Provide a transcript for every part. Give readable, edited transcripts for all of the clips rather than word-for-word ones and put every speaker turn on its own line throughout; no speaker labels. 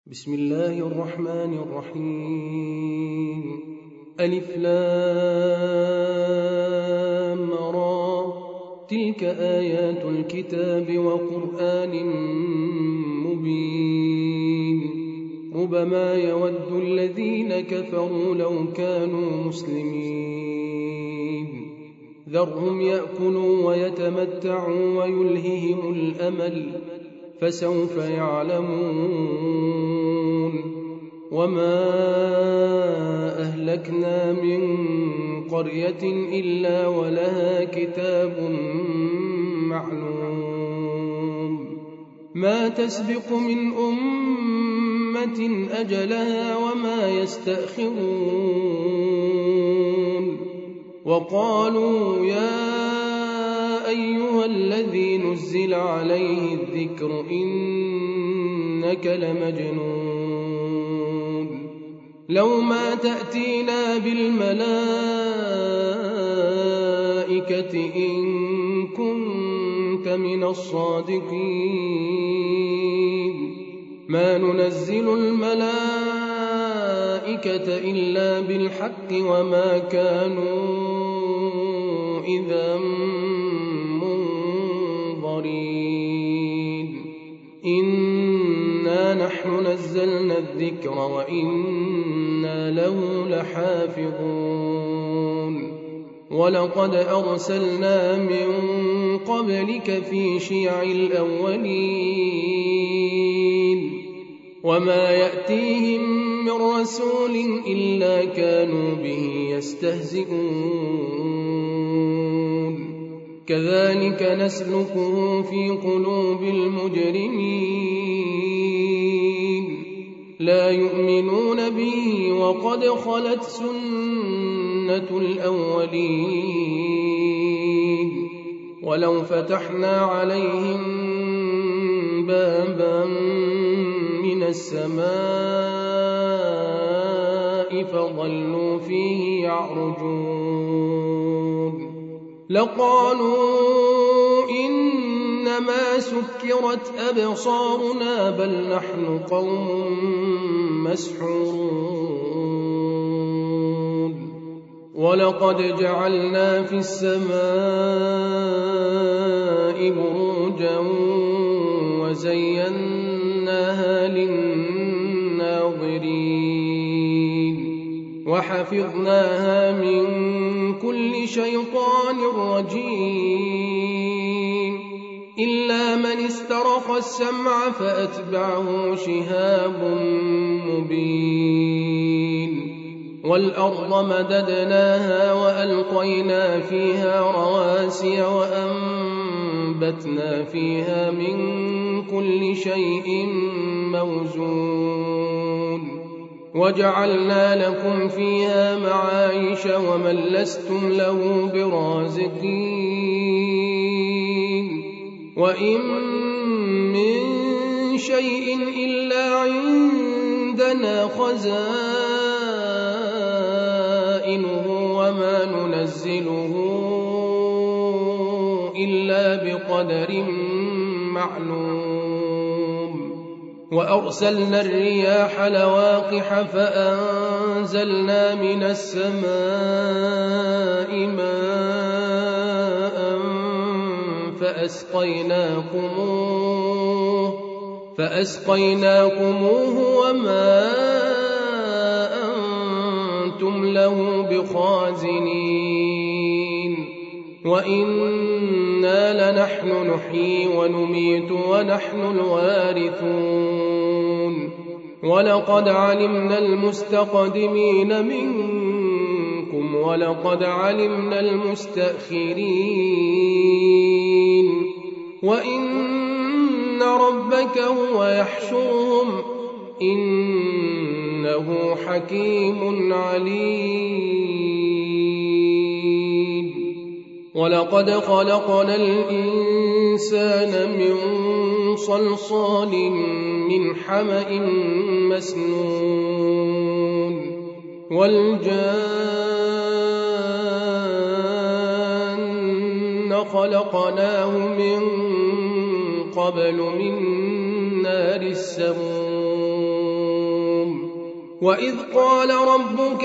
بسم الله الرحمن الرحيم. ألف لام را، تلك آيات الكتاب وقرآن مبين. ربما يود الذين كفروا لو كانوا مسلمين. ذرهم يأكلوا ويتمتعوا ويلههم الأمل، فسوف يعلمون. وما أهلكنا من قرية إلا ولها كتاب معلوم، ما تسبق من أمة أجلها وما يستأخرون. وقالوا يا أيها الذي نزل عليه الذكر إنك لمجنون، لو ما تأتينا بالملائكة إن كنت من الصادقين. ما ننزل الملائكة إلا بالحق وما كانوا إذا منظرين. إنا نحن نزلنا الذكر وإنا له لحافظون. ولقد أرسلنا من قبلك في شيع الأولين، وما يأتيهم من رسول إلا كانوا به يستهزئون. كذلك نسلكه في قلوب المجرمين، لا يؤمنون به وقد خلت سنة الأولين. ولو فتحنا عليهم بابا من السماء فظلوا فيه يعرجون لقالوا إنما سكرت أبصارنا بل نحن قوم مسحورون. ولقد جعلنا في السماء بروجا وزيناها للناظرين وحفظناها من كل شيطان رجيم إلا من استرق السمع فأتبعه شهاب مبين. والأرض مددناها وألقينا فيها رواسي وأنبتنا فيها من كل شيء موزون وجعلنا لكم فيها معايش ومن لستم له برازقين. وإن من شيء إلا عندنا خزائنه وما ننزله إلا بقدر معلوم. وأرسلنا الرياح لواقح فأنزلنا من السماء ماء فأسقيناكموه وما أنتم له بخازنين. وإنا لنحن نحيي ونميت ونحن الوارثون. ولقد علمنا المستقدمين منكم ولقد علمنا المستأخرين. وإن ربك هو يحشرهم إنه حكيم عليم. ولقد خلقنا الإنسان من صلصال من حمأ مسنون والجان خلقناه من قبل من نار السموم وإذ قال ربك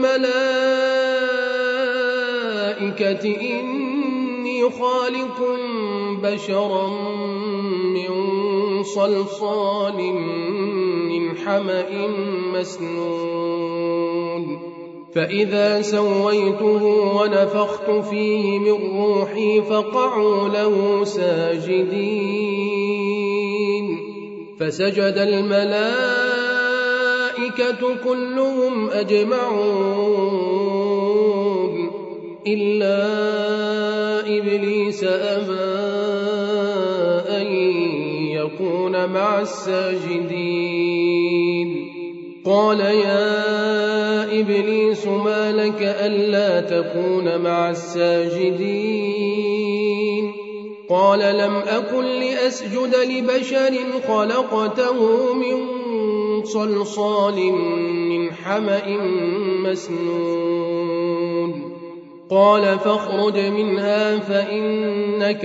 للملائكة إني خالق بشرا من صلصال من حمأ مسنون فإذا سويته ونفخت فيه من روحي فقعوا له ساجدين فسجد الملائكة كلهم أجمعون إلا إبليس أبى أن يكون مع الساجدين قال يا إبليس ما لك ألا تكون مع الساجدين قال لم أكن لأسجد لبشر خلقته من صلصال من حمأ مسنون قال فاخرج منها فإنك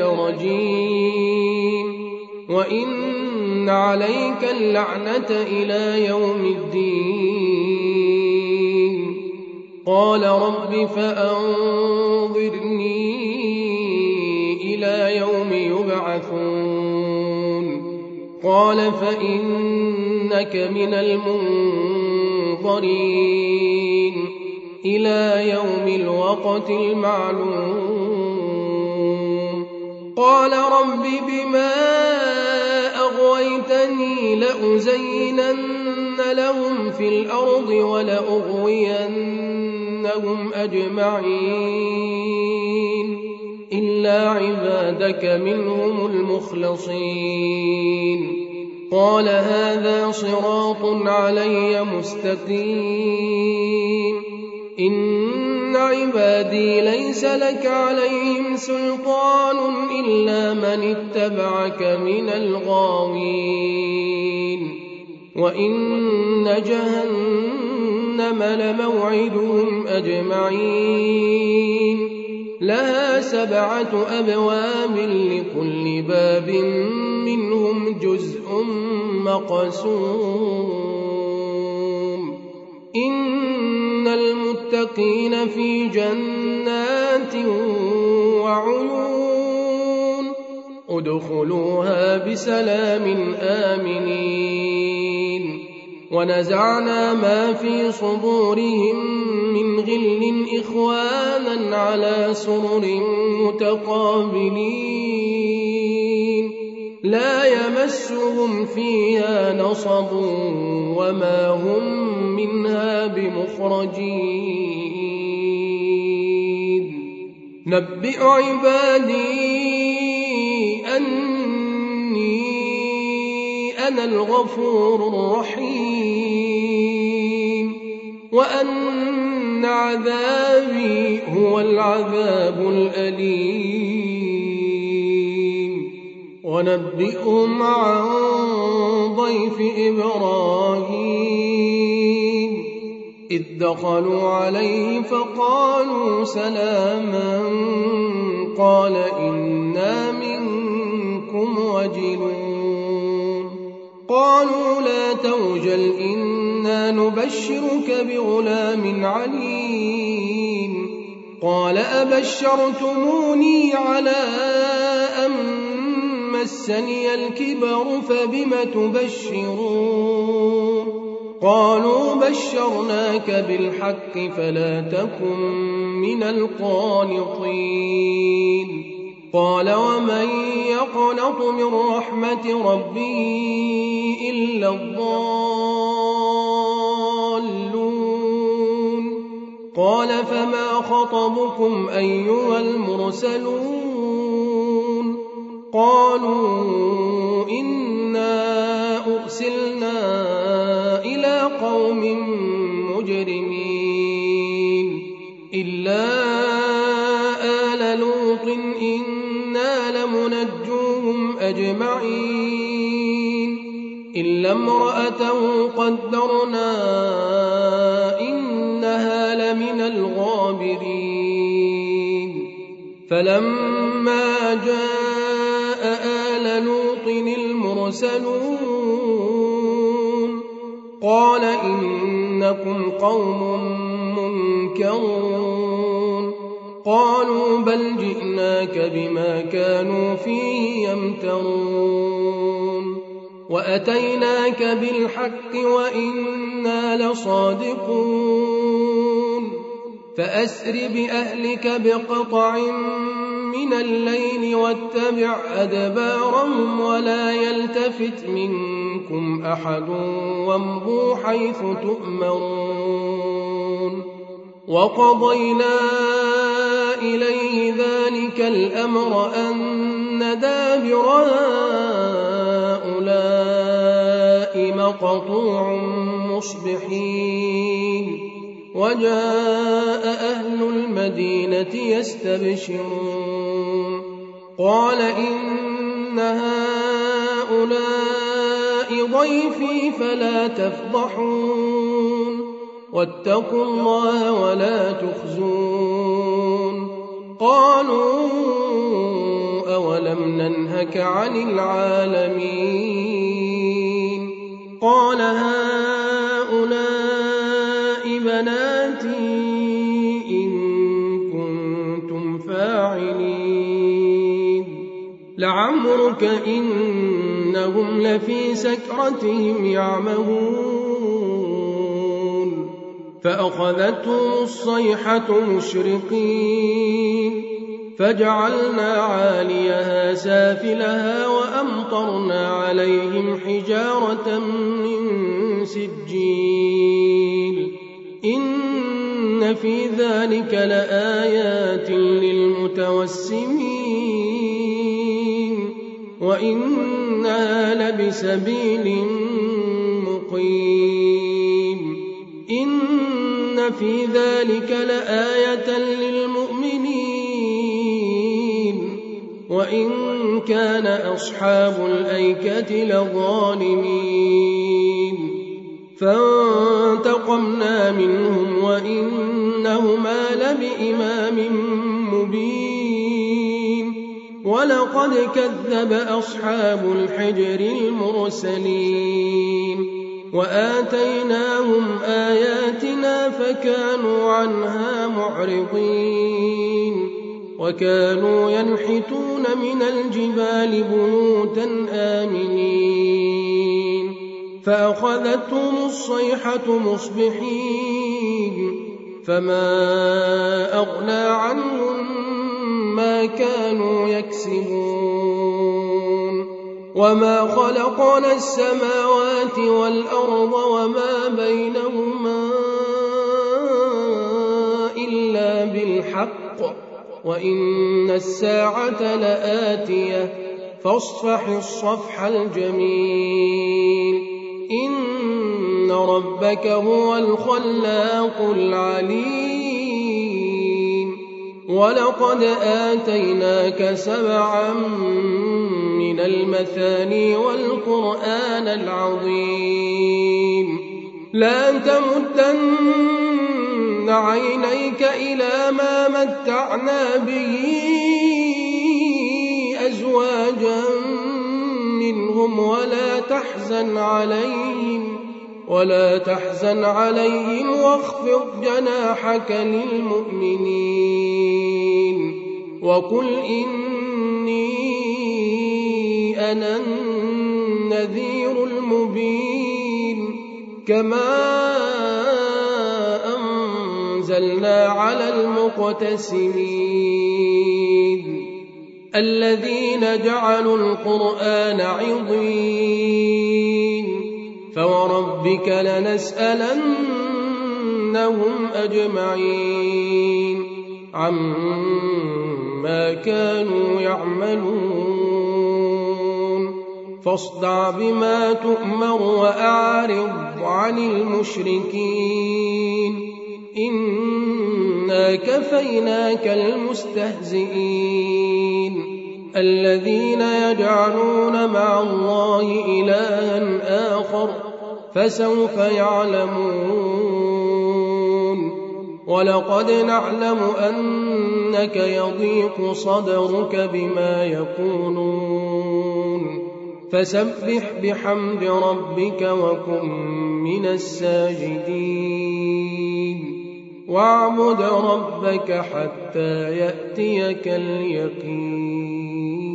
رجيم وإن عليك اللعنة إلى يوم الدين قال رب فأنظرني إلى يوم يبعثون قال فإنك من المنظرين إلى يوم الوقت المعلوم قال رب بما أغويتني لأزينن لهم في الأرض ولأغوينهم أجمعين إلا عبادك منهم المخلصين قال هذا صراط علي مستقيم إن عبادي ليس لك عليهم سلطان إلا من اتبعك من الغاوين وإن جهنم لموعدهم أجمعين لها 7 أبواب لكل باب منهم جزء مقسوم إن المتقين في جنات وعيون ادخلوها بسلام آمنين ونزعنا ما في صدورهم من غل إخوانا على سرر متقابلين لا يمسهم فيها نصب وما هم منها بمخرجين نبئ عبادي أني أنا الغفور الرحيم وأن عذابي هو العذاب الأليم ونبئهم عن ضيف إبراهيم إذ دخلوا عليه فقالوا سلاما قال إنا منكم وجلون قالوا لا توجل إنا نبشرك بغلام عليم قال أبشرتموني على أن مسني الكبر فبم تبشرون قالوا بشرناك بالحق فلا تكن من القانطين قال ومن يقنط من رحمة ربه إلا الضالون قال فما خطبكم أيها المرسلون قالوا إنا أرسلنا إلى قوم مجرمين إلا آل لوط إنا لمنجوهم أجمعين إلا امرأته قدرنا إنها لمن الغابرين فلما جاء آل لوط المرسلون قال إن إنكم قوم منكرون قالوا بل جئناك بما كانوا فيه يمترون وأتيناك بالحق وإنا لصادقون فأسر بأهلك بقطع من الليل واتبع أدبارهم ولا يلتفت منكم أحد وامضوا حيث تؤمرون وقضينا إليه ذلك الأمر أن دابر هؤلاء مقطوع مصبحين وجاء أهل المدينة يستبشرون قال إن هؤلاء ضيفي فلا تفضحون واتقوا الله ولا تخزون قالوا أولم ننهك عن العالمين قال هؤلاء بناتي إن كنتم فاعلين لعمرك إنهم لفي سكرتهم يعمهون فأخذتهم الصيحة مشرقين فجعلنا عاليها سافلها وأمطرنا عليهم حجارة من سجيل إن في ذلك لآيات للمتوسمين وإنها لبسبيل مقيم إن في ذلك لآية للمؤمنين وإن كان أصحاب الأيكة لظالمين فانتقمنا منهم وإنهما لبإمام مبين ولقد كذب أصحاب الحجر المرسلين وآتيناهم آياتنا فكانوا عنها معرضين وكانوا ينحتون من الجبال بيوتا آمنين فأخذتهم الصيحة مصبحين فما أغنى عنهم ما كانوا يكسبون وما خلقنا السماوات والأرض وما بينهما إلا بالحق وإن الساعة لآتية فاصفح الصفح الجميل إن ربك هو الخلاق العليم ولقد آتيناك 7 من المثاني والقرآن العظيم لا تمدن عينيك إلى ما متعنا به أزواجا منهم ولا تحزن عليهم واخفض جناحك للمؤمنين وقل إني أنا النذير المبين كما أنزلنا على المقتسمين الذين جعلوا القرآن عضين فوربك لنسألنهم أجمعين عما كانوا يعملون فاصدع بما تؤمر وأعرض عن المشركين إنا كفيناك المستهزئين الذين يجعلون مع الله إلها آخر فسوف يعلمون ولقد نعلم أنك يضيق صدرك بما يقولون فسبح بحمد ربك وكن من الساجدين واعبد ربك حتى يأتيك اليقين